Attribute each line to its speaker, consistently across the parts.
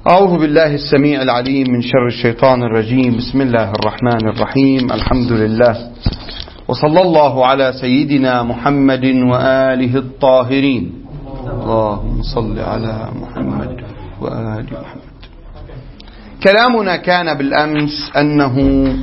Speaker 1: أعوذ بالله السميع العليم من شر الشيطان الرجيم. بسم الله الرحمن الرحيم. الحمد لله، وصلى الله على سيدنا محمد وآله الطاهرين. اللهم صل على محمد وآل محمد. كلامنا كان بالأمس أنه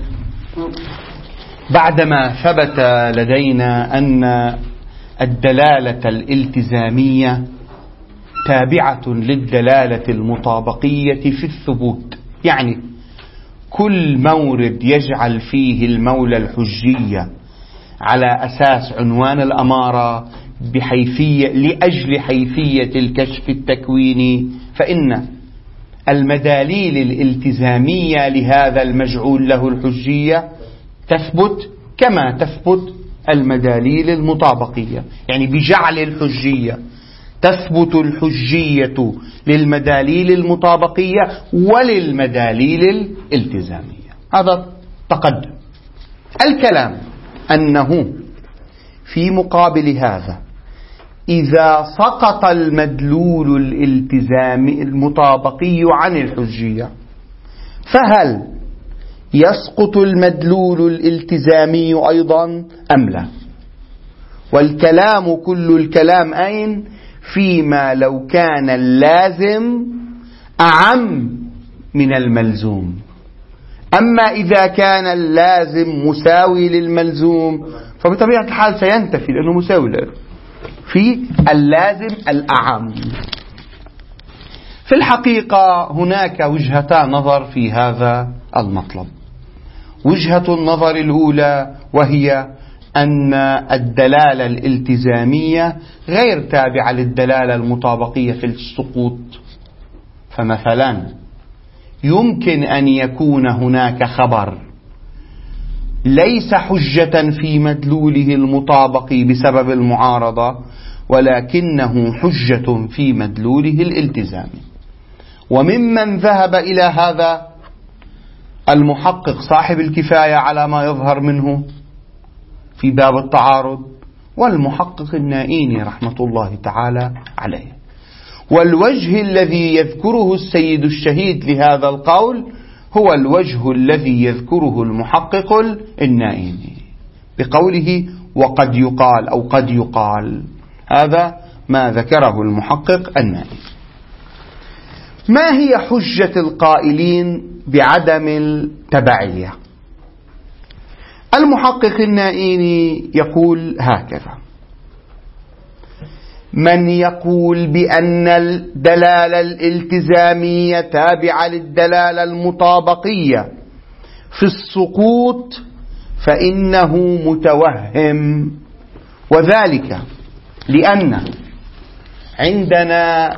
Speaker 1: بعدما ثبت لدينا أن الدلالة الالتزامية تابعة للدلالة المطابقية في الثبوت، يعني كل مورد يجعل فيه المولى الحجية على أساس عنوان الأمارة لأجل حيثية الكشف التكويني، فإن المداليل الالتزامية لهذا المجعول له الحجية تثبت كما تثبت المداليل المطابقية، يعني بجعل الحجية تثبت الحجية للمداليل المطابقية وللمداليل الالتزامية. هذا تقدم الكلام أنه في مقابل هذا إذا سقط المدلول الالتزامي المطابقي عن الحجية فهل يسقط المدلول الالتزامي أيضا أم لا؟ والكلام كل الكلام أين؟ فيما لو كان اللازم أعم من الملزوم. أما إذا كان اللازم مساوي للملزوم فبطبيعة الحال سينتفي لأنه مساوي له في اللازم الأعم. في الحقيقة هناك وجهتان نظر في هذا المطلب. وجهة النظر الأولى وهي أن الدلالة الالتزامية غير تابعة للدلالة المطابقية في السقوط. فمثلا يمكن أن يكون هناك خبر ليس حجة في مدلوله المطابق بسبب المعارضة، ولكنه حجة في مدلوله الالتزامي. وممن ذهب إلى هذا المحقق صاحب الكفاية على ما يظهر منه في باب التعارض، والمحقق النائيني رحمة الله تعالى عليه. والوجه الذي يذكره السيد الشهيد لهذا القول هو الوجه الذي يذكره المحقق النائيني بقوله وقد يقال أو قد يقال. هذا ما ذكره المحقق النائيني. ما هي حجة القائلين بعدم التبعية؟ المحقق النائيني يقول هكذا: من يقول بأن الدلالة الالتزامية تابعة للدلالة المطابقية في السقوط فإنه متوهم، وذلك لأن عندنا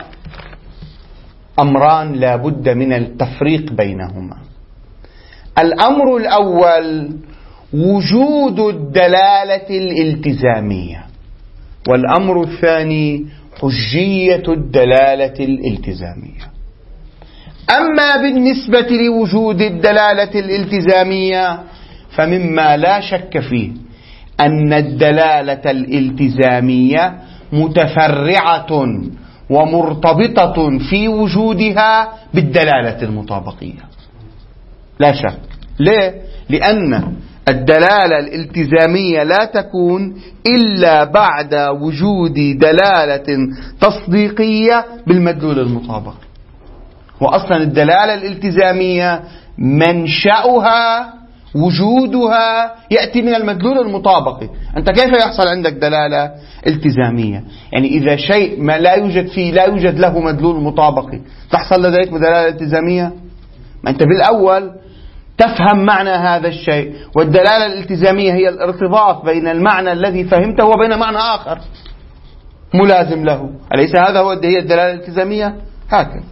Speaker 1: أمران لا بد من التفريق بينهما. الأمر الأول وجود الدلالة الالتزامية، والأمر الثاني حجية الدلالة الالتزامية. أما بالنسبة لوجود الدلالة الالتزامية فمما لا شك فيه أن الدلالة الالتزامية متفرعة ومرتبطة في وجودها بالدلالة المطابقية، لا شك. ليه؟ لأن الدلالة الالتزامية لا تكون إلا بعد وجود دلالة تصديقية بالمدلول المطابق. وأصلا الدلالة الالتزامية منشأها وجودها يأتي من المدلول المطابق. أنت كيف يحصل عندك دلالة التزامية؟ يعني إذا شيء ما لا يوجد له مدلول مطابق تحصل لديك دلالة التزامية؟ ما أنت بالأول تفهم معنى هذا الشيء، والدلالة الالتزامية هي الارتباط بين المعنى الذي فهمته وبين معنى آخر ملازم له. أليس هذا هي الدلالة الالتزامية؟ هكذا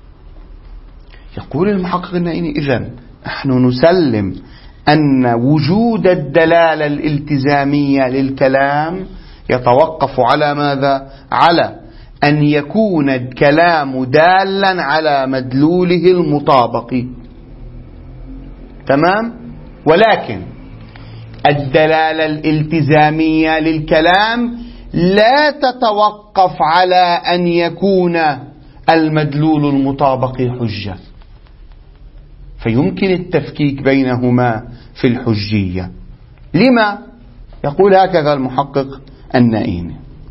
Speaker 1: يقول المحقق النائيني. إذن نحن نسلم أن وجود الدلالة الالتزامية للكلام يتوقف على ماذا؟ على أن يكون الكلام دالا على مدلوله المطابق. تمام؟ ولكن الدلالة الالتزامية للكلام لا تتوقف على أن يكون المدلول المطابق حجة، فيمكن التفكيك بينهما في الحجية. لما؟ يقول هكذا المحقق النائيني: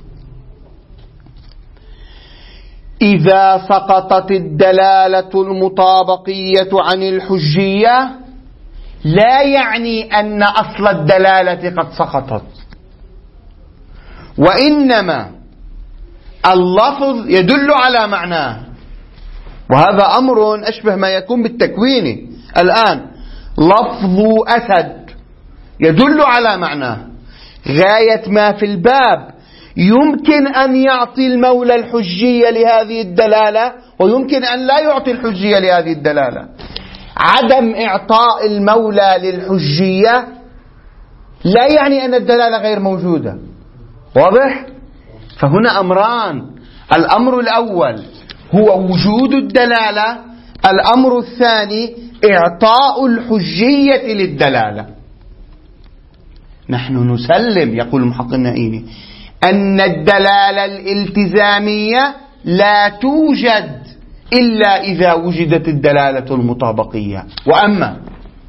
Speaker 1: إذا سقطت الدلالة المطابقية عن الحجية لا يعني أن أصل الدلالة قد سقطت، وإنما اللفظ يدل على معناه، وهذا أمر أشبه ما يكون بالتكوين. الآن لفظ أسد يدل على معناه، غاية ما في الباب يمكن أن يعطي المولى الحجية لهذه الدلالة، ويمكن أن لا يعطي الحجية لهذه الدلالة. عدم إعطاء المولى للحجية لا يعني أن الدلالة غير موجودة. واضح؟ فهنا أمران: الأمر الأول هو وجود الدلالة، الأمر الثاني إعطاء الحجية للدلالة. نحن نسلم، يقول المحقق النائيني، أن الدلالة الالتزامية لا توجد إلا إذا وجدت الدلالة المطابقية، وأما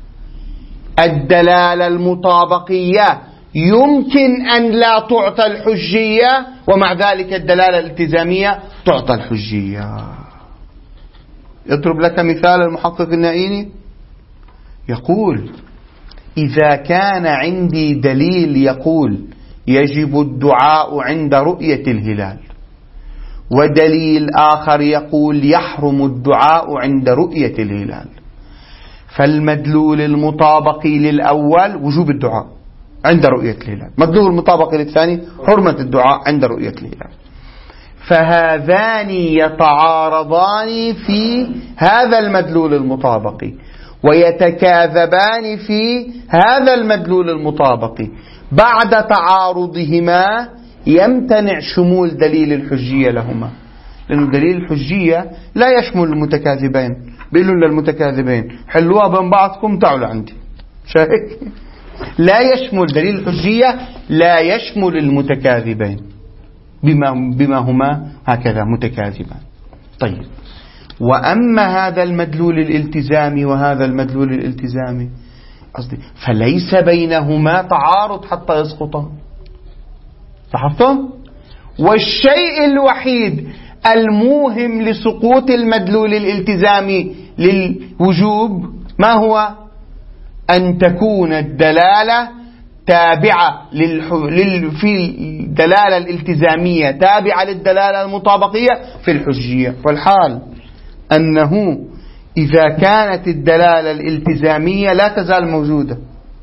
Speaker 1: الدلالة المطابقية يمكن أن لا تعطى الحجية، ومع ذلك الدلالة الالتزامية تعطى الحجية. يضرب لك مثال المحقق النائيني، يقول: إذا كان عندي دليل يقول يجب الدعاء عند رؤية الهلال، ودليل آخر يقول يحرم الدعاء عند رؤية الهلال، فالمدلول المطابق للأول وجوب الدعاء عند رؤية الهلال، مدلول المطابق للثاني حرمة الدعاء عند رؤية الهلال، فهذان يتعارضان في هذا المدلول المطابق ويتكاذبان في هذا المدلول المطابق. بعد تعارضهما يمتنع شمول دليل الحجية لهما، لأن دليل الحجية لا يشمل المتكاذبين. بيقولوا للمتكاذبين حلوها بين بعضكم تعالوا عندي، شايف؟ لا يشمل دليل الحجية، لا يشمل المتكاذبين بما هما هكذا متكاذبان. طيب، وأما هذا المدلول الالتزامي وهذا المدلول الالتزامي فليس بينهما تعارض حتى يسقطا. لاحظتم؟ والشيء الوحيد الموهم لسقوط المدلول الالتزامي للوجوب ما هو؟ أن تكون الدلالة تابعة في الدلالة الالتزامية تابعة للدلالة المطابقية في الحجية، والحال أنه إذا كانت الدلالة الالتزامية لا تزال موجودة،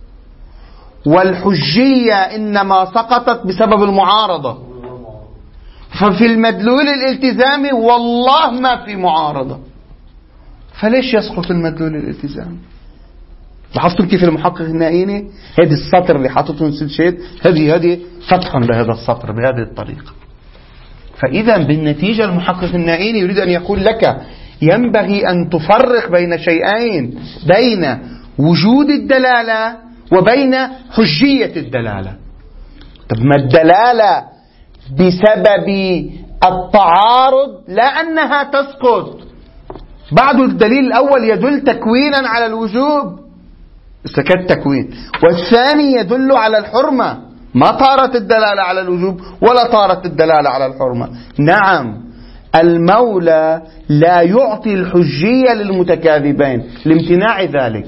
Speaker 1: والحجية إنما سقطت بسبب المعارضة، ففي المدلول الالتزامي والله ما في معارضة، فليش يسقط المدلول الالتزامي؟ لاحظتم كيف المحقق النائيني هذه السطر اللي حاطته سلشيت هذه فتحا لهذا السطر بهذه الطريقة. فإذا بالنتيجة المحقق النائيني يريد أن يقول لك ينبغي أن تفرق بين شيئين، بين وجود الدلالة وبين حجية الدلالة. طب ما الدلالة بسبب التعارض لا أنها تسقط، بعد الدليل الأول يدل تكوينا على الوجوب سكت تكوين، والثاني يدل على الحرمة، ما طارت الدلالة على الوجوب ولا طارت الدلالة على الحرمة. نعم، المولى لا يعطي الحجية للمتكاذبين لامتناع ذلك.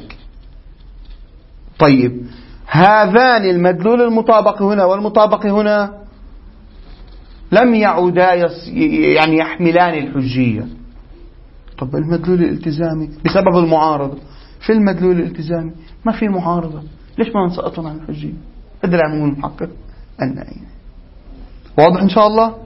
Speaker 1: طيب، هذان المدلول المطابق هنا والمطابق هنا لم يعودا يعني يحملان الحجية. طب المدلول الالتزامي بسبب المعارضة، في المدلول الالتزامي ما في معارضة، ليش ما نسقطون عن الحجية؟ هذا العموم المحقق النائيني. واضح إن شاء الله؟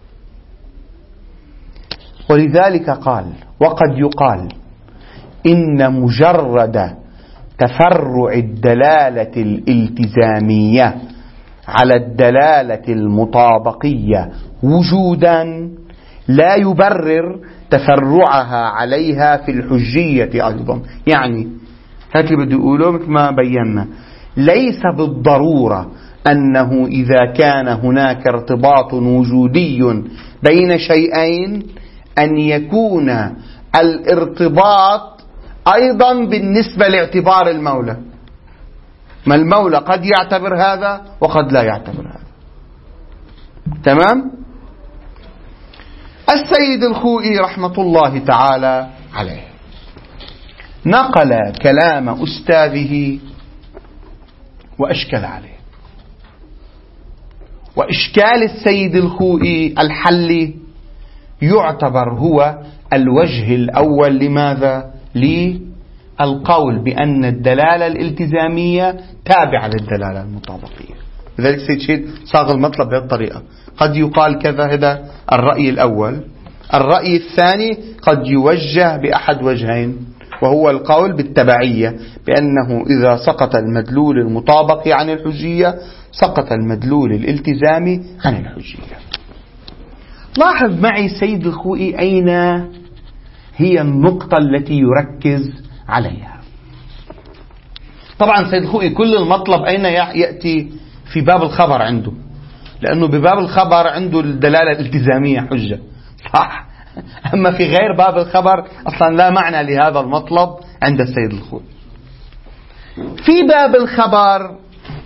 Speaker 1: ولذلك قال: وقد يقال إن مجرد تفرع الدلالة الالتزامية على الدلالة المطابقية وجودا لا يبرر تفرعها عليها في الحجية أيضا. يعني هات اللي بدي أقوله مثل ما بينا، ليس بالضرورة أنه إذا كان هناك ارتباط وجودي بين شيئين أن يكون الارتباط أيضا بالنسبة لاعتبار المولى، ما المولى قد يعتبر هذا وقد لا يعتبر هذا. تمام؟ السيد الخوئي رحمة الله تعالى عليه نقل كلام أستاذه وأشكل عليه، وإشكال السيد الخوئي الحلي يعتبر هو الوجه الأول. لماذا؟ للقول بأن الدلالة الالتزامية تابعة للدلالة المطابقية. لذلك سيد شيد صاغ المطلب بهذه الطريقة. قد يقال كذا، هذا الرأي الأول. الرأي الثاني قد يوجه بأحد وجهين، وهو القول بالتبعية، بأنه إذا سقط المدلول المطابق عن الحجية سقط المدلول الالتزامي عن الحجية. لاحظ معي سيد الخوئي أين هي النقطة التي يركز عليها. طبعا سيد الخوئي كل المطلب أين يأتي؟ في باب الخبر عنده، لأنه بباب الخبر عنده الدلالة الالتزامية حجة، صح؟ أما في غير باب الخبر أصلا لا معنى لهذا المطلب عند السيد الخوئي. في باب الخبر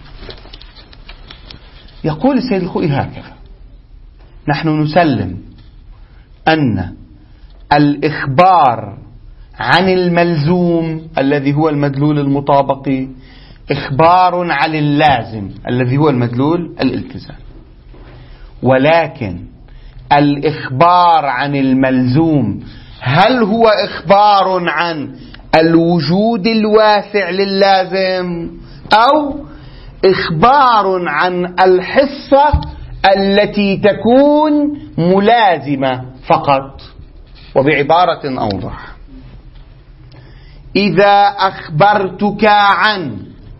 Speaker 1: يقول السيد الخوئي هكذا: نحن نسلم أن الإخبار عن الملزوم الذي هو المدلول المطابقي إخبار عن اللازم الذي هو المدلول الالتزام، ولكن الإخبار عن الملزوم هل هو إخبار عن الوجود الواسع لللازم أو إخبار عن الحصة التي تكون ملازمة فقط؟ وبعبارة أوضح: إذا أخبرتك عن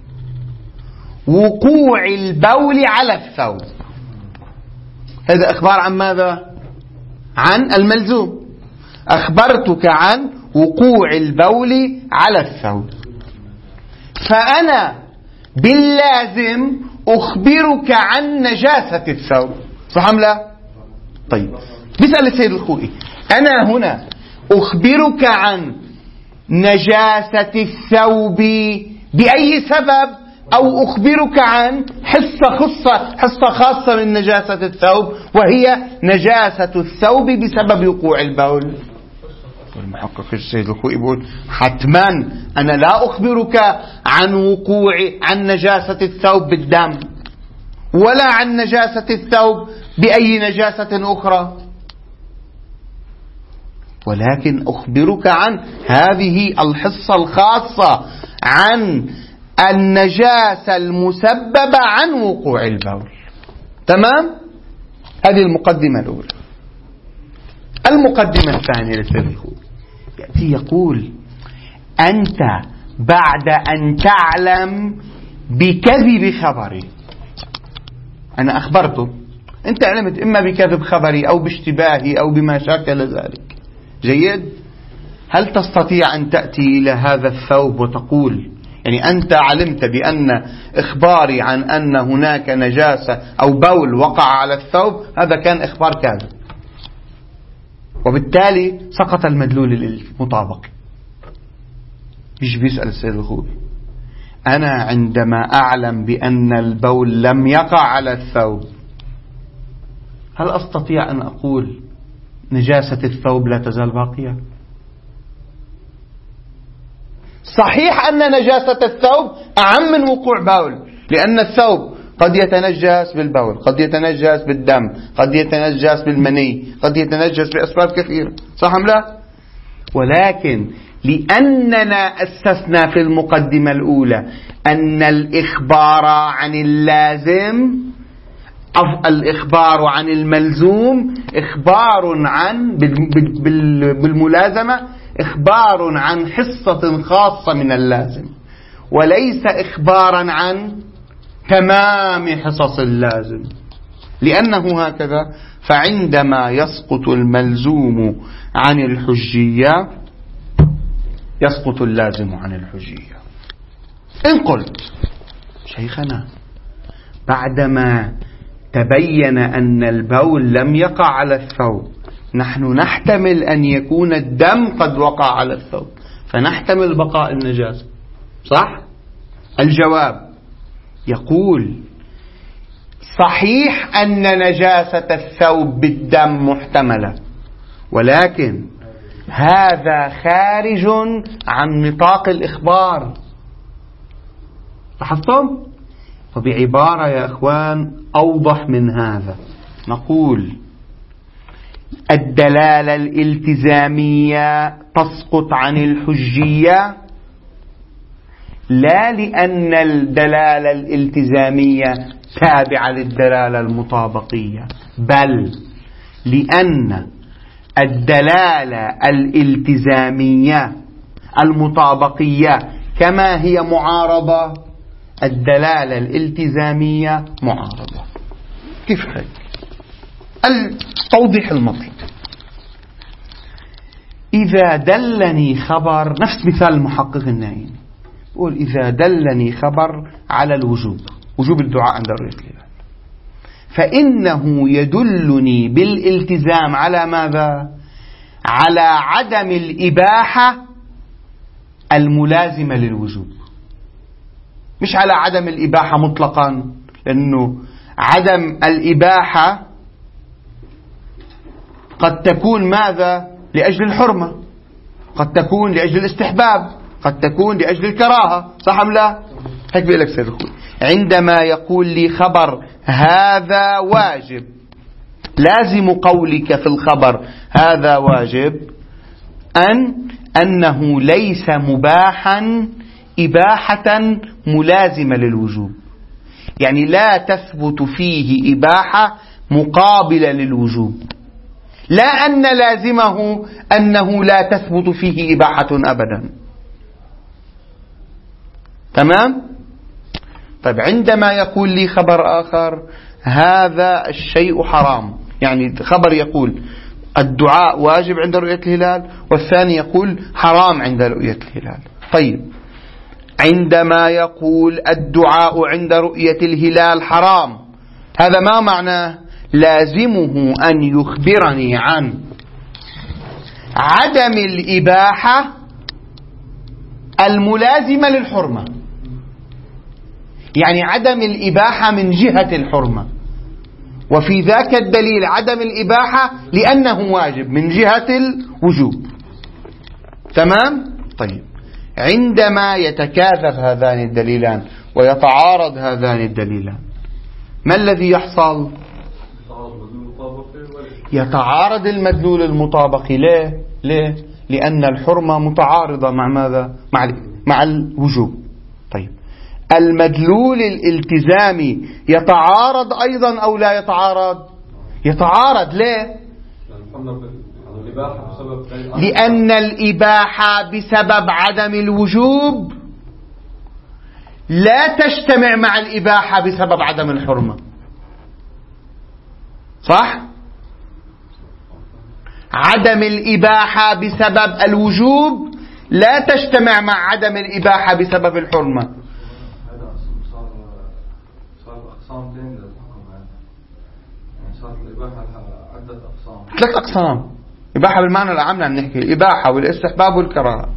Speaker 1: وقوع البول على الثوب، هذا إخبار عن ماذا؟ عن الملزوم. أخبرتك عن وقوع البول على الثوب، فأنا باللازم أخبرك عن نجاسة الثوب، صح أم لا؟ طيب بيسأل السيد الخوئي: أنا هنا أخبرك عن نجاسة الثوب بأي سبب، أو أخبرك عن حصة خاصة من نجاسة الثوب وهي نجاسة الثوب بسبب وقوع البول؟ والمحقق السيد الخوئي يقول: حتما أنا لا أخبرك عن نجاسة الثوب بالدم، ولا عن نجاسة الثوب بأي نجاسة أخرى، ولكن أخبرك عن هذه الحصة الخاصة، عن النجاسة المسببة عن وقوع البول. تمام؟ هذه المقدمة الأولى. المقدمة الثانية للسيد الخوئي يأتي يقول: أنت بعد أن تعلم بكذب خبري، أنا أخبرته، أنت علمت إما بكذب خبري أو باشتباهي أو بما شاكل ذلك، جيد؟ هل تستطيع أن تأتي إلى هذا الثوب وتقول، يعني أنت علمت بأن إخباري عن أن هناك نجاسة أو بول وقع على الثوب هذا كان إخبار كاذب، وبالتالي سقط المدلول المطابق. بيسأل السيد الخوئي: أنا عندما أعلم بأن البول لم يقع على الثوب هل أستطيع أن أقول نجاسة الثوب لا تزال باقية؟ صحيح أن نجاسة الثوب أعم من وقوع بول، لأن الثوب قد يتنجس بالبول، قد يتنجس بالدم، قد يتنجس بالمني، قد يتنجس بأسباب كثيرة، صح أم لا؟ ولكن لأننا أسسنا في المقدمة الأولى أن الإخبار عن اللازم، الإخبار عن الملزوم إخبار عن بالملازمة إخبار عن حصة خاصة من اللازم، وليس إخبارا عن تمام حصص اللازم. لأنه هكذا فعندما يسقط الملزوم عن الحجية يسقط اللازم عن الحجية. إن قلت: شيخنا بعدما تبين أن البول لم يقع على الثوب نحن نحتمل أن يكون الدم قد وقع على الثوب فنحتمل بقاء النجاسة، صح؟ الجواب يقول صحيح أن نجاسة الثوب بالدم محتملة، ولكن هذا خارج عن نطاق الإخبار. لاحظتم؟ وبعبارة يا أخوان أوضح من هذا نقول الدلالة الالتزامية تسقط عن الحجية لا لأن الدلالة الالتزامية تابعة للدلالة المطابقية، بل لأن الدلالة الالتزامية المطابقية كما هي معارضة، الدلالة الالتزامية معارضة. كيف هيك؟ التوضيح المطلوب إذا دلني خبر، نفس مثال المحقق النائم، يقول إذا دلني خبر على وجوب الدعاء عند رؤية الهلال، فإنه يدلني بالالتزام على ماذا؟ على عدم الإباحة الملازمة للوجوب، مش على عدم الإباحة مطلقا، لأنه عدم الإباحة قد تكون ماذا؟ لأجل الحرمة، قد تكون لأجل الاستحباب، قد تكون لأجل الكراهة، صح أم لا؟ هيك بيقول لك سيد الخوي عندما يقول لي خبر هذا واجب، لازم قولك في الخبر هذا واجب أنه ليس مباحا إباحة ملازمة للوجوب، يعني لا تثبت فيه إباحة مقابلة للوجوب، لا أن لازمه أنه لا تثبت فيه إباحة أبدا. تمام؟ طيب عندما يقول لي خبر آخر هذا الشيء حرام، يعني خبر يقول الدعاء واجب عند رؤية الهلال، والثاني يقول حرام عند رؤية الهلال. طيب عندما يقول الدعاء عند رؤية الهلال حرام، هذا ما معناه؟ لازمه أن يخبرني عن عدم الإباحة الملازمة للحرمة، يعني عدم الإباحة من جهة الحرمة، وفي ذاك الدليل عدم الإباحة لأنه واجب من جهة الوجوب. تمام؟ طيب عندما يتكاثف هذان الدليلان ويتعارض هذان الدليلان ما الذي يحصل؟ يتعارض المدلول المطابقي. ليه؟ لأن الحرمة متعارضة مع ماذا؟ مع الوجوب. طيب المدلول الالتزامي يتعارض أيضا أو لا يتعارض؟ يتعارض. ليه؟ لأن الإباحة بسبب عدم الوجوب لا تجتمع مع الإباحة بسبب عدم الحرمة، صح؟ عدم الإباحة بسبب الوجوب لا تجتمع مع عدم الإباحة بسبب الحرمة.
Speaker 2: هذا صار أقسام ثانية للحكم، يعني صار الإباحة عدة أقسام،
Speaker 1: 3 أقسام. إباحة بالمعنى العام عم نحكي الإباحة والاستحباب والكراهة.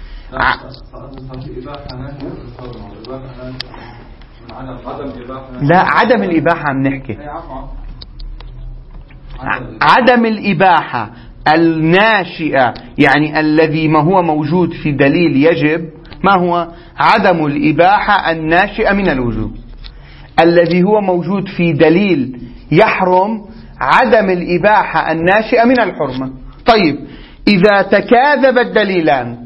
Speaker 1: لا عدم الإباحة عم نحكي، عدم الإباحة الناشئة، يعني الذي ما هو موجود في دليل يجب، ما هو؟ عدم الإباحة الناشئة من الوجوب. الذي هو موجود في دليل يحرم عدم الإباحة الناشئة من الحرمة. طيب إذا تكاذب الدليلان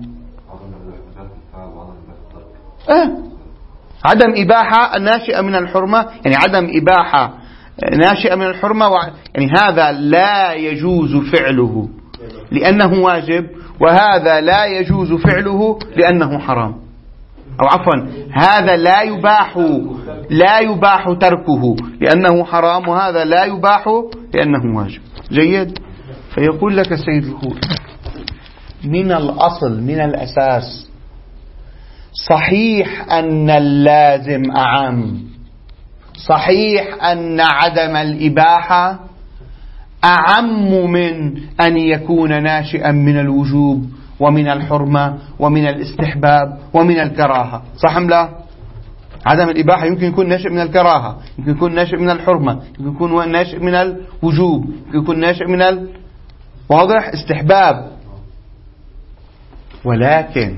Speaker 1: عدم إباحة الناشئة من الحرمة، يعني عدم إباحة ناشئة من الحرمة، يعني هذا لا يجوز فعله لأنه واجب، وهذا لا يجوز فعله لأنه حرام، أو عفوا هذا لا يباح تركه لأنه حرام، وهذا لا يباح لأنه واجب. جيد؟ فيقول لك السيد الخوي من الأصل، من الأساس، صحيح أن اللازم أعم، صحيح أن عدم الإباحة أعم من أن يكون ناشئا من الوجوب ومن الحرمة ومن الاستحباب ومن الكراهة، صح أم لا؟ عدم الإباحة يمكن يكون ناشئ من الكراهة، يمكن يكون ناشئ من الحرمة، يمكن يكون ناشئ من الوجوب، يمكن يكون ناشئ من واضح استحباب. ولكن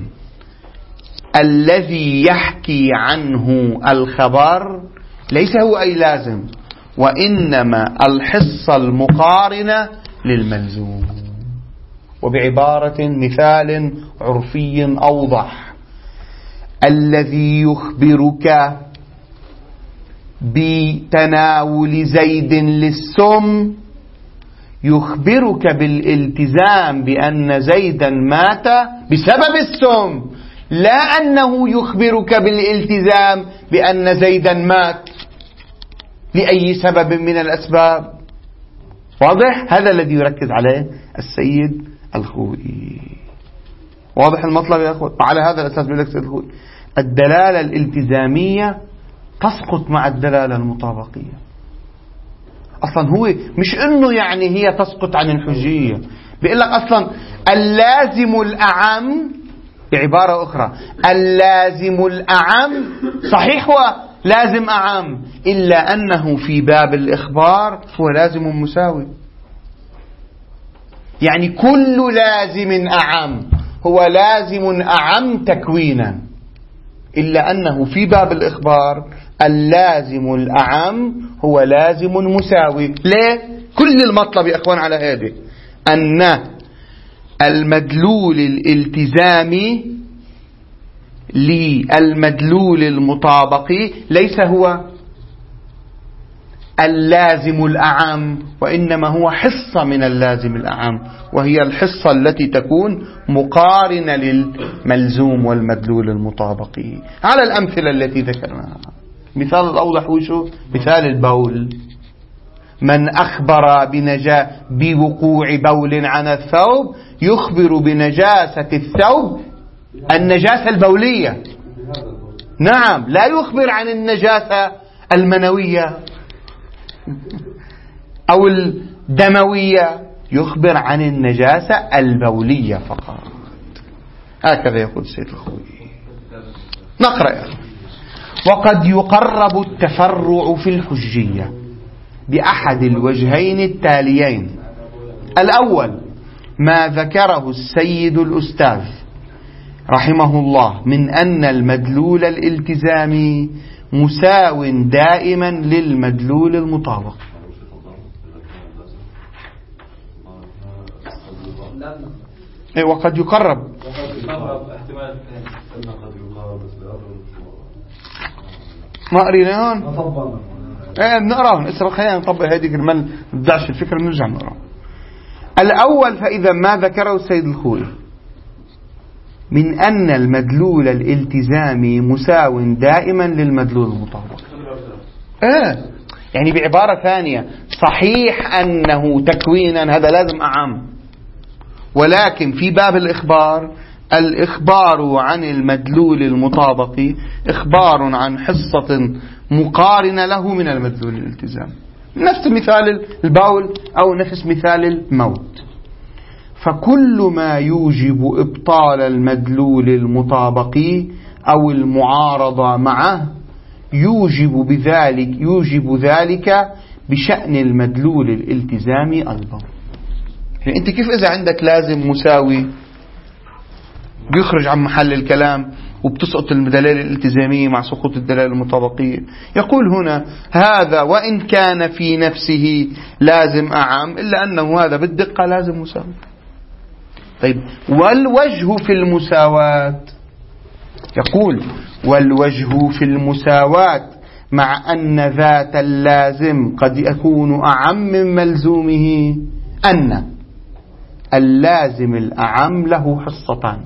Speaker 1: الذي يحكي عنه الخبر ليس هو أي لازم، وإنما الحصة المقارنة للملزوم. وبعبارة مثال عرفي أوضح، الذي يخبرك بتناول زيد للسم يخبرك بالالتزام بأن زيدا مات بسبب السم، لا أنه يخبرك بالالتزام بأن زيدا مات لأي سبب من الأسباب. واضح؟ هذا الذي يركز عليه السيد الخوئي. واضح المطلب يا أخوة؟ على هذا الأساس بيقول لك السيد الخوئي الدلالة الالتزامية تسقط مع الدلالة المطابقية. أصلا هو مش إنه يعني هي تسقط عن الحجية، بيقول لك أصلا اللازم الأعم، بعبارة أخرى اللازم الأعم صحيح هو لازم أعم، إلا أنه في باب الإخبار هو لازم مساوي. يعني كل لازم أعم هو لازم أعم تكوينا، إلا أنه في باب الإخبار اللازم الأعم هو لازم مساوي. ليه؟ كل المطلب يا أخوان على هذه، أن المدلول الالتزامي للمدلول المطابقي ليس هو اللازم الأعم، وإنما هو حصة من اللازم الأعم، وهي الحصة التي تكون مقارنة للملزوم والمدلول المطابقي على الأمثلة التي ذكرناها. مثال الأوضح وشو؟ مثال البول. من أخبر بوقوع بول عن الثوب يخبر بنجاسة الثوب النجاسة البولية، نعم، لا يخبر عن النجاسة المنوية أو الدموية، يخبر عن النجاسة البولية فقط. هكذا يقول السيد الخوئي. نقرأ يا أخي. وقد يقرب التفرع في الحجية بأحد الوجهين التاليين: الأول ما ذكره السيد الأستاذ رحمه الله من أن المدلول الالتزامي مساو دائما للمدلول المطابق. وقد يقرب ما قرينا هون بنقرأ اسرع، خلينا نطبق هذه المن ندعش الفكرة نرجع نقرأ. الأول فإذا ما ذكره السيد الخوئي من أن المدلول الالتزامي مساو دائما للمدلول المطابق، يعني بعبارة ثانية صحيح أنه تكوينا هذا لازم أعم، ولكن في باب الإخبار عن المدلول المطابق إخبار عن حصة مقارنة له من المدلول الالتزام، نفس مثال البول أو نفس مثال الموت. فكل ما يوجب إبطال المدلول المطابق أو المعارضة معه يوجب ذلك بشأن المدلول الالتزامي أيضا. يعني أنت كيف إذا عندك لازم مساوي بيخرج عن محل الكلام وبتسقط الدلالة الالتزامية مع سقوط الدلالة المطابقية؟ يقول هنا هذا وإن كان في نفسه لازم أعم إلا أنه هذا بالدقة لازم مساوي. طيب والوجه في المساواة، يقول والوجه في المساواة مع أن ذات اللازم قد يكون أعم من ملزومه أن اللازم الأعم له حصتان،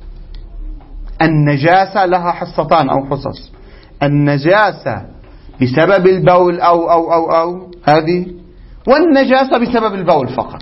Speaker 1: النجاسة لها حصتان أو حصص، النجاسة بسبب البول أو هذه، والنجاسة بسبب البول فقط.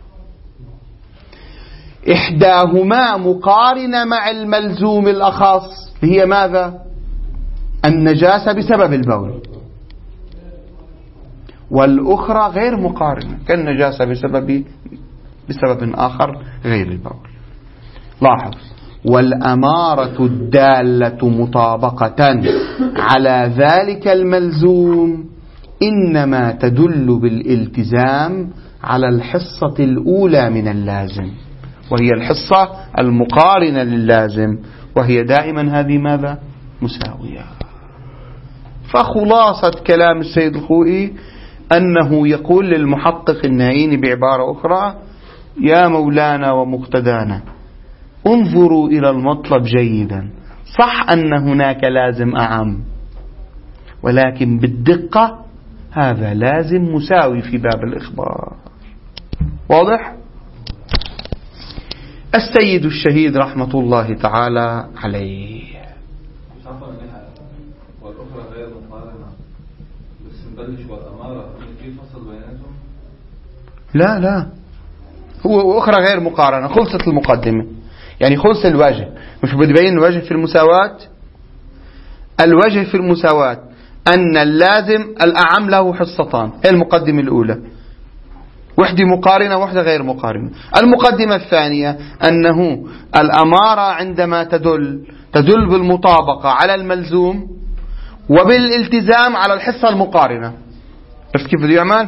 Speaker 1: إحداهما مقارنة مع الملزوم الأخص هي ماذا؟ النجاسة بسبب البول، والأخرى غير مقارنة كالنجاسة بسبب آخر غير البول. لاحظ: والأمارة الدالة مطابقة على ذلك الملزوم إنما تدل بالالتزام على الحصة الأولى من اللازم، وهي الحصة المقارنة للازم، وهي دائما هذه ماذا؟ مساوية. فخلاصة كلام السيد الخوئي أنه يقول للمحقق النعيني بعبارة أخرى: يا مولانا ومقتدانا، انظروا إلى المطلب جيدا، صح أن هناك لازم أعم، ولكن بالدقة هذا لازم مساوي في باب الإخبار. واضح؟ السيد الشهيد رحمة الله تعالى عليه:
Speaker 2: والأخرى غير مقارنة، بس نبلش والأمارة في فصل بيناتهم.
Speaker 1: لا هو أخرى غير مقارنة، خلصت المقدمة، يعني خلص الوجه. مش بدي بين الوجه في المساواة؟ الوجه في المساواة أن اللازم الأعم له حصتان، هي المقدمة الأولى، وحدة مقارنة وحدة غير مقارنة. المقدمة الثانية أنه الأمارة عندما تدل بالمطابقة على الملزوم وبالالتزام على الحصة المقارنة. بس كيف بده يعمل؟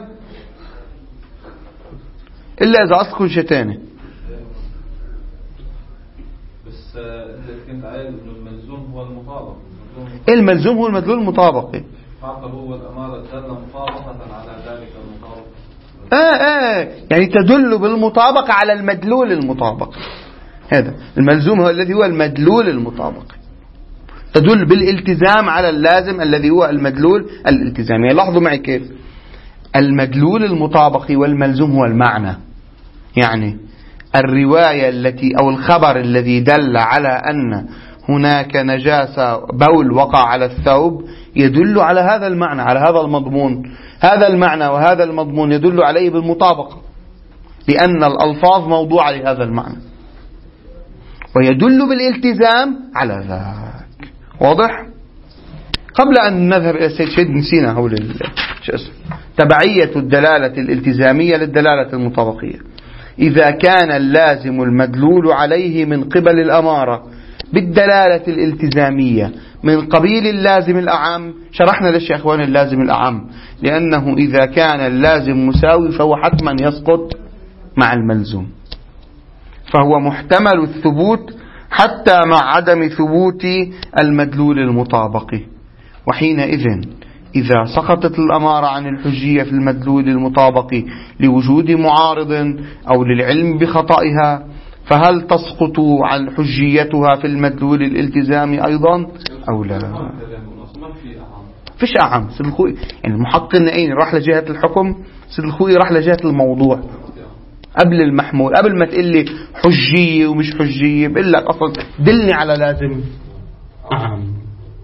Speaker 1: إلا إذا أصلكم شيء تاني.
Speaker 2: بس أنت كنت قايل إنه الملزوم هو المطابق.
Speaker 1: الملزوم هو المدلول المطابقي.
Speaker 2: هو الأمارة الدالة مطابقة على ذلك المطابق.
Speaker 1: يعني تدل بالمطابقة على المدلول المطابق. هذا الملزوم هو الذي هو المدلول المطابق، تدل بالالتزام على اللازم الذي هو المدلول الالتزامي. لاحظوا معي كيف المدلول المطابقي والملزوم هو المعنى. يعني الرواية التي أو الخبر الذي دل على أن هناك نجاسة بول وقع على الثوب يدل على هذا المعنى، على هذا المضمون. هذا المعنى وهذا المضمون يدل عليه بالمطابقة، لأن الألفاظ موضوعة لهذا المعنى، ويدل بالالتزام على ذاك. واضح؟ قبل أن نذهب إلى السيد شهيد نسينا هول تبعية الدلالة الالتزامية للدلالة المطابقية. إذا كان اللازم المدلول عليه من قبل الأمارة بالدلالة الالتزامية من قبيل اللازم الأعم، شرحنا ليش يا أخوان اللازم الأعم؟ لأنه إذا كان اللازم مساوي فهو حتما يسقط مع الملزوم، فهو محتمل الثبوت حتى مع عدم ثبوت المدلول المطابق. وحينئذ إذا سقطت الأمارة عن الحجية في المدلول المطابق لوجود معارض أو للعلم بخطئها، فهل تسقط عن حجيتها في المدلول الالتزامي أيضا أو لا؟ فيش أعم. سيد الخوئي يعني المحقق النعيني راح لجهة الحكم، سيد الخوئي راح لجهة الموضوع قبل المحمول. قبل ما تقول لي حجية ومش حجية بقول لك أصلا دلني على لازم أعم.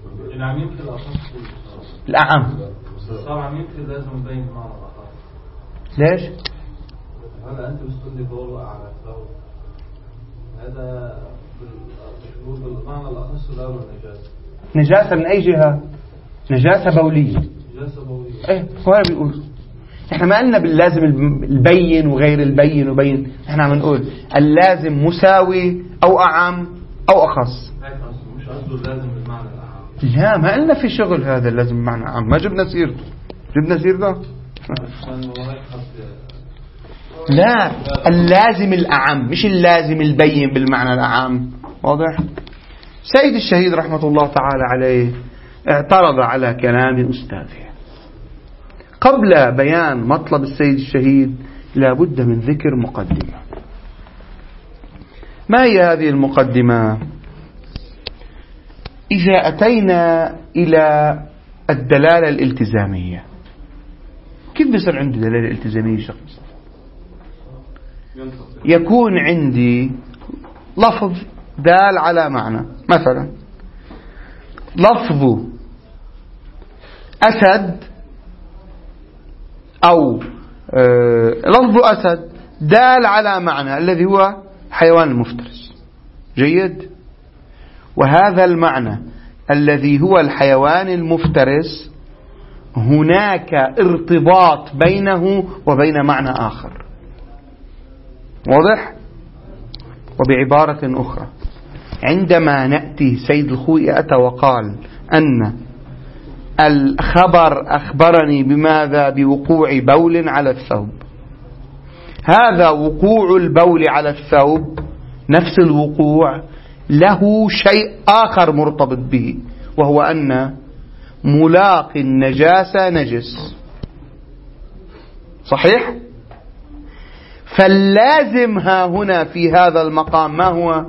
Speaker 1: الأعم
Speaker 2: صار عم يمكن لازم نبين معنى الأخر.
Speaker 1: ليش؟
Speaker 2: هلا أنت بتقول لي دور على الثوب، هذا بالمعنى الأخص لا النجاسة.
Speaker 1: نجاسة من أي جهة؟ نجاسة بولية.
Speaker 2: نجاسة بولية.
Speaker 1: إيه هو بيقول إحنا ما قلنا باللازم البين وغير البين وبين، إحنا عم نقول اللازم مساوي أو أعم أو أخص.
Speaker 2: مش قصده اللازم بالمعنى الأعم.
Speaker 1: لا ما قلنا في شغل هذا اللازم بالمعنى الأعم، ما جبنا سيرته. جبنا سيرته؟ لا اللازم الأعم مش اللازم البين بالمعنى الأعم. واضح؟ سيد الشهيد رحمة الله تعالى عليه اعترض على كلام أستاذه. قبل بيان مطلب السيد الشهيد لابد من ذكر مقدمة. ما هي هذه المقدمة؟ إذا أتينا إلى الدلالة الالتزامية، كيف بيصير عندي دلالة التزامية شخص؟ يكون عندي لفظ دال على معنى، مثلا لفظ أسد أو لفظ أسد دال على معنى الذي هو حيوان المفترس. جيد؟ وهذا المعنى الذي هو الحيوان المفترس هناك ارتباط بينه وبين معنى آخر. واضح؟ وبعبارة أخرى، عندما نأتي سيد الخوئي أتى وقال أن الخبر أخبرني بماذا؟ بوقوع بول على الثوب. هذا وقوع البول على الثوب نفس الوقوع له شيء آخر مرتبط به، وهو أن ملاقي النجاسة نجس. صحيح؟ فاللازم ها هنا في هذا المقام ما هو؟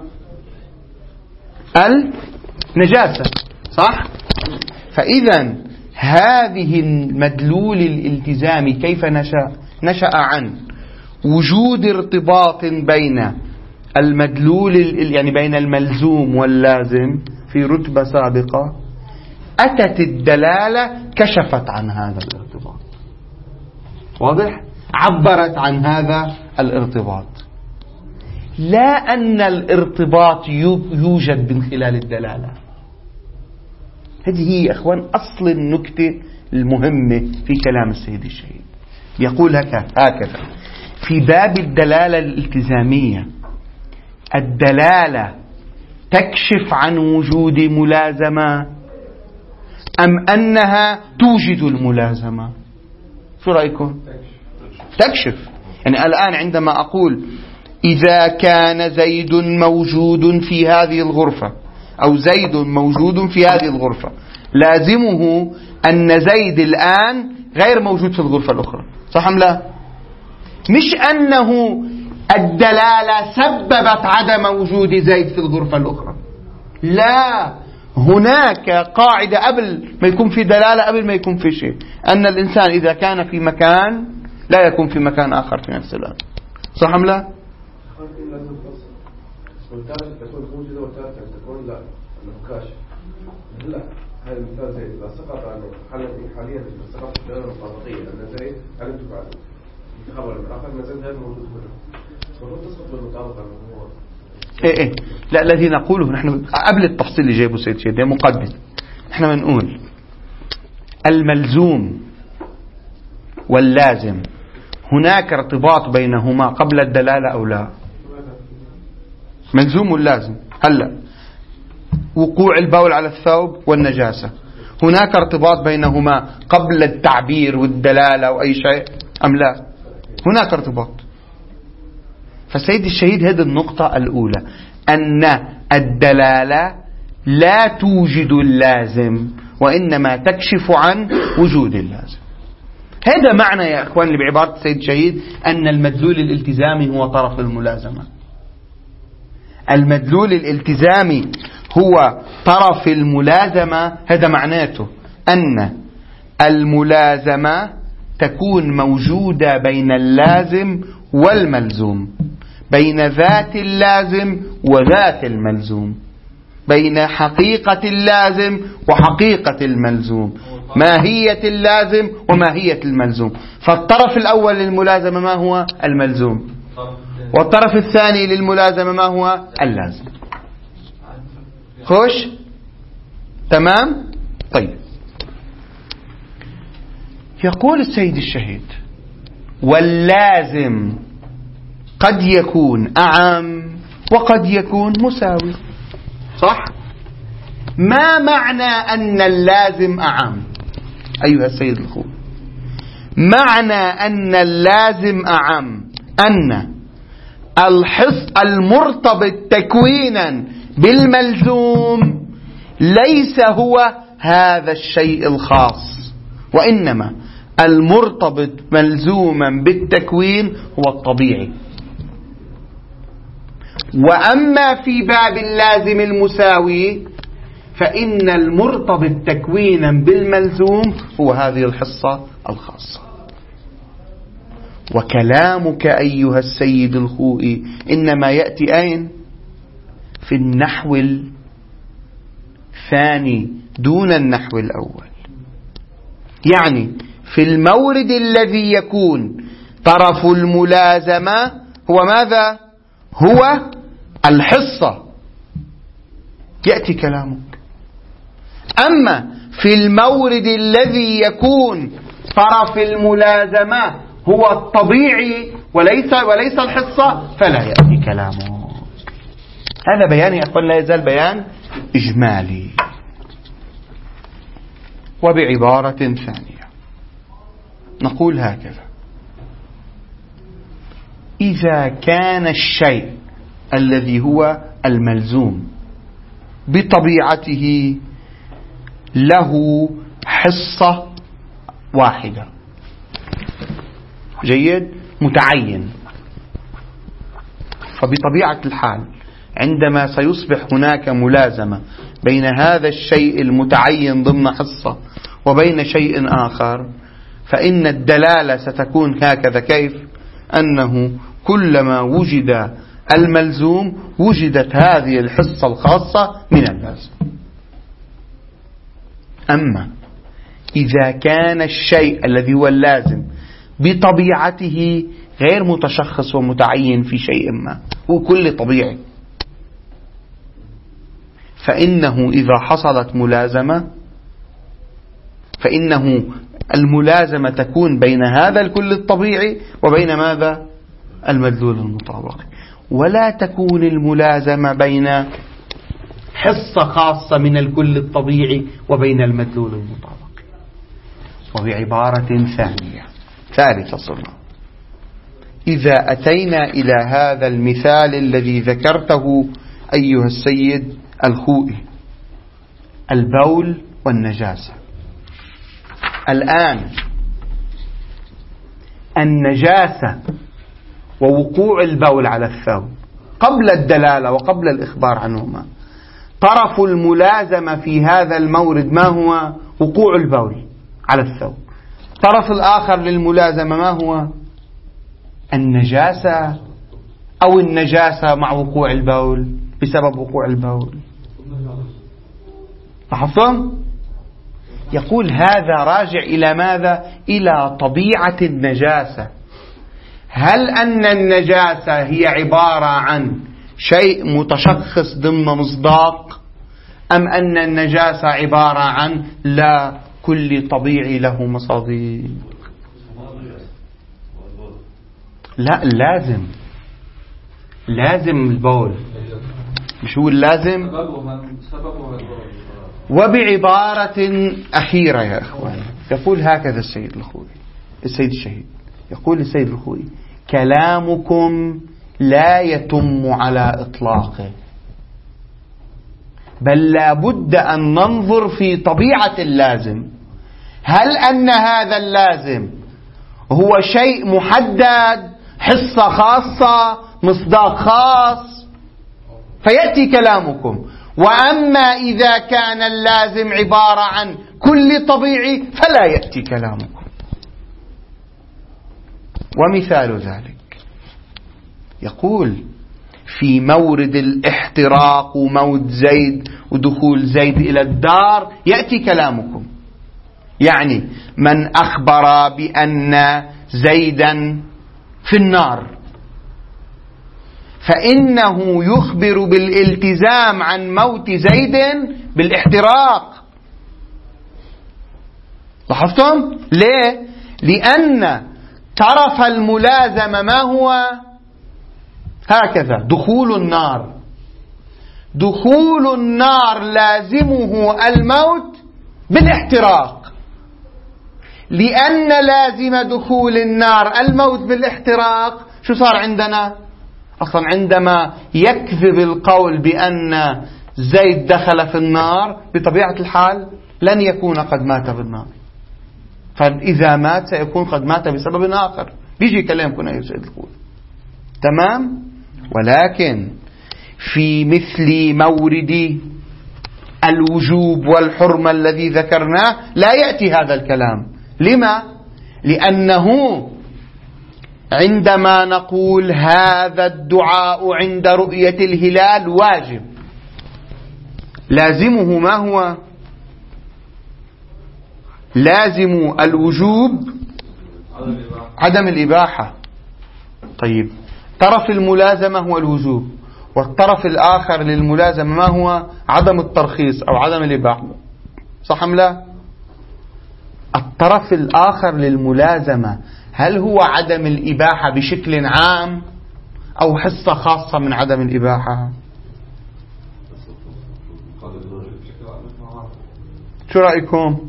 Speaker 1: النجاسة. صح؟ فإذا هذه المدلول الالتزامي كيف نشأ عن وجود ارتباط بين المدلول يعني بين الملزوم واللازم في رتبة سابقة، أتت الدلالة كشفت عن هذا الارتباط. واضح؟ عبرت عن هذا الارتباط، لا أن الارتباط يوجد من خلال الدلالة. هذه هي أخوان أصل النكتة المهمة في كلام السيد الشهيد. يقول هكذا في باب الدلالة الالتزامية: الدلالة تكشف عن وجود ملازمة أم أنها توجد الملازمة؟ شو رأيكم؟ تكشف. يعني الآن عندما أقول إذا كان زيد موجود في هذه الغرفة أو زيد موجود في هذه الغرفة، لازمه أن زيد الآن غير موجود في الغرفة الأخرى. صح أم لا؟ مش أنه الدلالة سببت عدم وجود زيد في الغرفة الأخرى، لا، هناك قاعدة قبل ما يكون في دلالة، قبل ما يكون في شيء، أن الإنسان إذا كان في مكان لا يكون في مكان آخر في نفس الوقت. صح أم لا؟
Speaker 3: والثالث تكون موجودة والثالثة تكون لا كاشف. لا، هذا المثال زيد إذا سقط عنه حاليا سقط في الدلالة المطابقية أن زيد علمت بعده خبر الآخر أن زيد غير موجود هنا، المفروض تسقط بالمطابقة هو.
Speaker 1: إيه لا، الذي نقوله نحن قبل التفصيل اللي جايبه سيد شيء ده مقدم. نحن بنقول الملزوم واللازم هناك ارتباط بينهما قبل الدلالة أو لا؟ ملزوم واللازم. هلا وقوع البول على الثوب والنجاسة، هناك ارتباط بينهما قبل التعبير والدلالة أو أي شيء أم لا؟ هناك ارتباط. فسيد الشهيد هذه النقطة الأولى، أن الدلالة لا توجد اللازم وإنما تكشف عن وجود اللازم. هذا معنى يا أخوان بعبارة السيد الشهيد أن المدلول الالتزامي هو طرف الملازمة. المدلول الالتزامي هو طرف الملازمة. هذا معناته أن الملازمة تكون موجودة بين اللازم والملزوم، بين ذات اللازم وذات الملزوم، بين حقيقة اللازم وحقيقة الملزوم، ماهية اللازم وماهية الملزوم. فالطرف الأول للملازمة ما هو؟ الملزوم، والطرف الثاني للملازمة ما هو؟ اللازم. خوش؟ تمام؟ طيب، يقول السيد الشهيد: واللازم قد يكون أعم وقد يكون مساوي. صح؟ ما معنى أن اللازم أعم أيها السيد الخوي؟ معنى أن اللازم أعم أن المرتبط تكوينا بالملزوم ليس هو هذا الشيء الخاص، وإنما المرتبط ملزوما بالتكوين هو الطبيعي. وأما في باب اللازم المساوي فإن المرتبط تكوينا بالملزوم هو هذه الحصة الخاصة. وكلامك أيها السيد الخوئي إنما يأتي أين؟ في النحو الثاني دون النحو الأول، يعني في المورد الذي يكون طرف الملازمة هو ماذا؟ هو الحصة، يأتي كلامك. أما في المورد الذي يكون طرف الملازمة هو الطبيعي وليس الحصة فلا يأتي كلامه. هذا بيان يا أخوان لا يزال بيان إجمالي. وبعبارة ثانية نقول هكذا: إذا كان الشيء الذي هو الملزوم بطبيعته له حصة واحدة، جيد، متعين، فبطبيعة الحال عندما سيصبح هناك ملازمة بين هذا الشيء المتعين ضمن حصة وبين شيء آخر، فإن الدلالة ستكون هكذا: كيف؟ أنه كلما وجد الملزوم وجدت هذه الحصة الخاصة من اللازم. أما إذا كان الشيء الذي هو اللازم بطبيعته غير متشخص ومتعين في شيء ما، هو كل طبيعي، فإنه إذا حصلت ملازمة فإنه الملازمة تكون بين هذا الكل الطبيعي وبين ماذا؟ المدلول المطابقي، ولا تكون الملازمة بين حصة خاصة من الكل الطبيعي وبين المدلول المطابقي. وبعبارة ثالثة صرنا إذا أتينا إلى هذا المثال الذي ذكرته أيها السيد الخوئي، البول والنجاسة. الآن النجاسة ووقوع البول على الثوب قبل الدلالة وقبل الإخبار عنهما، طرف الملازمة في هذا المورد ما هو؟ وقوع البول على الثوب. طرف الآخر للملازمة ما هو؟ النجاسة أو النجاسة مع وقوع البول بسبب وقوع البول. لاحظتم؟ يقول هذا راجع إلى ماذا؟ إلى طبيعة النجاسة. هل أن النجاسة هي عبارة عن شيء متشخص ضمن مصداق، أم أن النجاسة عبارة عن لا كل طبيعي له مصادق؟ لا، لازم البول، مش هو اللازم. وبعبارة أخيرة يا أخوان يقول هكذا السيد الشهيد، يقول السيد الخوئي: كلامكم لا يتم على إطلاقه، بل لا بد أن ننظر في طبيعة اللازم. هل أن هذا اللازم هو شيء محدد، حصة خاصة، مصداق خاص، فيأتي كلامكم. وأما إذا كان اللازم عبارة عن كل طبيعي فلا يأتي كلامكم. ومثال ذلك يقول: في مورد الاحتراق وموت زيد ودخول زيد إلى الدار يأتي كلامكم. يعني من أخبر بأن زيدا في النار فإنه يخبر بالالتزام عن موت زيد بالاحتراق. لاحظتم؟ ليه؟ لأن طرف الملازمة ما هو؟ هكذا: دخول النار. دخول النار لازمه الموت بالاحتراق، لأن لازم دخول النار الموت بالاحتراق. شو صار عندنا؟ أصلا عندما يكذب القول بأن زيد دخل في النار بطبيعة الحال لن يكون قد مات بالنار، فإذا مات سيكون قد مات بسبب آخر. بيجي كلامكم أيها السيد الخوئي، تمام؟ ولكن في مثل مورد الوجوب والحرمة الذي ذكرناه لا يأتي هذا الكلام. لما؟ لأنه عندما نقول هذا الدعاء عند رؤية الهلال واجب، لازمه ما هو؟ لازم الوجوب عدم الإباحة. طيب، طرف الملازمة هو الوجوب، والطرف الآخر للملازمة ما هو؟ عدم الترخيص أو عدم الإباحة، صح أم لا؟ الطرف الآخر للملازمة هل هو عدم الإباحة بشكل عام أو حصة خاصة من عدم الإباحة؟ شو رأيكم؟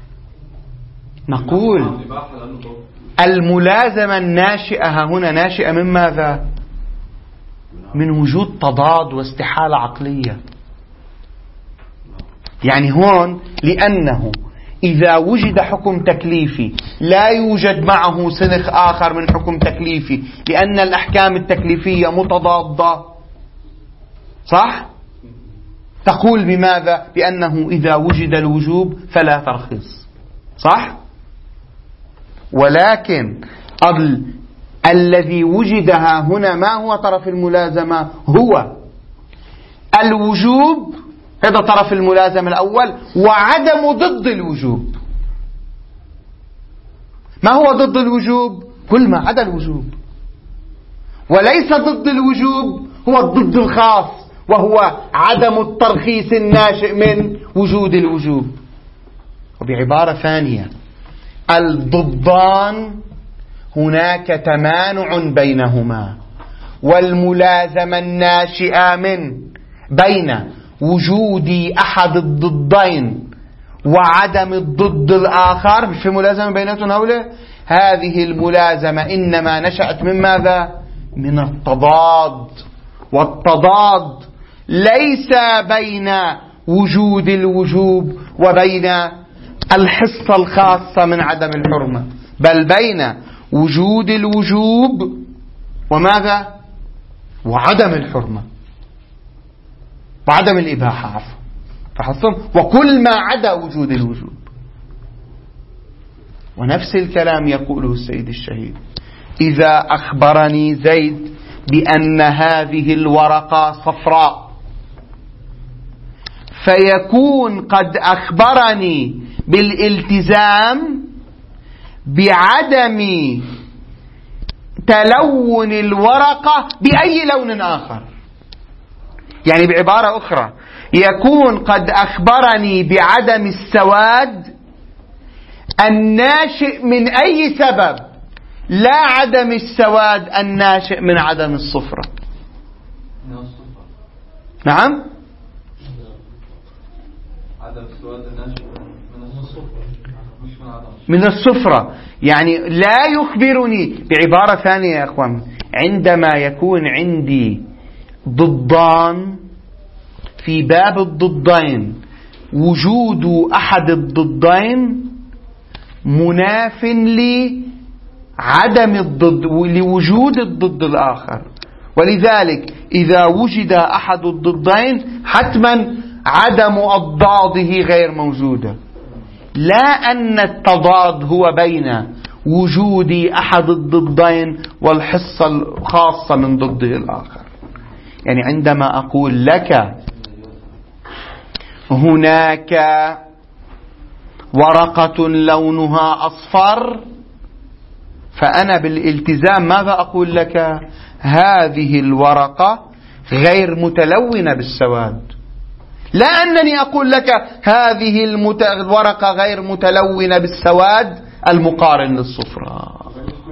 Speaker 1: نقول الملازمة الناشئة هنا ناشئة من ماذا؟ من وجود تضاد واستحالة عقلية. يعني هون لأنه إذا وجد حكم تكليفي لا يوجد معه سنخ آخر من حكم تكليفي، لأن الأحكام التكليفية متضادة، صح؟ تقول بماذا؟ بأنه إذا وجد الوجوب فلا ترخيص، صح؟ ولكن الذي وجدها هنا ما هو طرف الملازمة؟ هو الوجوب، هذا طرف الملازمة الأول، وعدم ضد الوجوب. ما هو ضد الوجوب؟ كل ما عدا الوجوب. وليس ضد الوجوب هو الضد الخاص، وهو عدم الترخيص الناشئ من وجود الوجوب. وبعبارة ثانية، الضدان هناك تمانع بينهما، والملازمة الناشئة من بين وجود أحد الضدين وعدم الضد الآخر، مش في ملازمة بيناتهم هؤلاء، هذه الملازمة إنما نشأت من ماذا؟ من التضاد. والتضاد ليس بين وجود الوجوب وبين الحصة الخاصة من عدم الحرمة، بل بين وجود الوجوب وماذا؟ وعدم الحرمة وعدم الإباحة، عفوا، فحصل وكل ما عدا وجود الوجوب. ونفس الكلام يقوله السيد الشهيد: إذا أخبرني زيد بأن هذه الورقة صفراء، فيكون قد أخبرني بالالتزام بعدم تلون الورقة بأي لون آخر. يعني بعبارة أخرى، يكون قد أخبرني بعدم السواد الناشئ من أي سبب، لا عدم السواد الناشئ من عدم الصفرة. نعم،
Speaker 2: عدم السواد الناشئ من الصفرة مش من عدم
Speaker 1: من الصفرة. يعني لا يخبرني، بعبارة ثانية يا أخوان، عندما يكون عندي ضدان في باب الضدين، وجود أحد الضدين مناف لعدم الضد ولوجود الضد الآخر، ولذلك إذا وجد أحد الضدين حتما عدم أضداده غير موجودة، لا أن التضاد هو بين وجود أحد الضدين والحصة الخاصة من ضده الآخر. يعني عندما أقول لك هناك ورقة لونها أصفر، فأنا بالالتزام ماذا أقول لك؟ هذه الورقة غير متلونة بالسواد، لا أنني أقول لك هذه الورقة غير متلونة بالسواد المقارن للصفراء.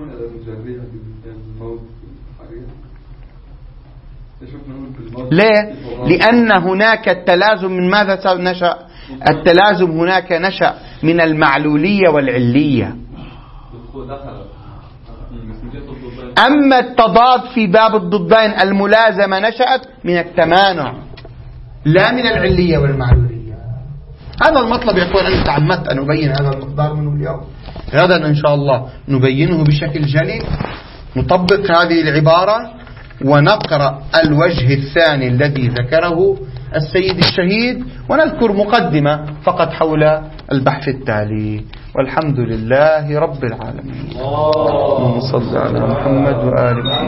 Speaker 1: ليه؟ لأن هناك التلازم من ماذا نشأ؟ التلازم هناك نشأ من المعلولية والعلية. أما التضاد في باب الضدين الملازمة نشأت من التمانع لا من العلية والمعلولية. هذا المطلب يا أخوان، أنا تعمدت أن أبين هذا المقدار منه اليوم، غدا إن شاء الله نبينه بشكل جلي، نطبق هذه العبارة ونقرأ الوجه الثاني الذي ذكره السيد الشهيد، ونذكر مقدمة فقط حول البحث التالي. والحمد لله رب العالمين. اللهم صل على محمد وآل محمد.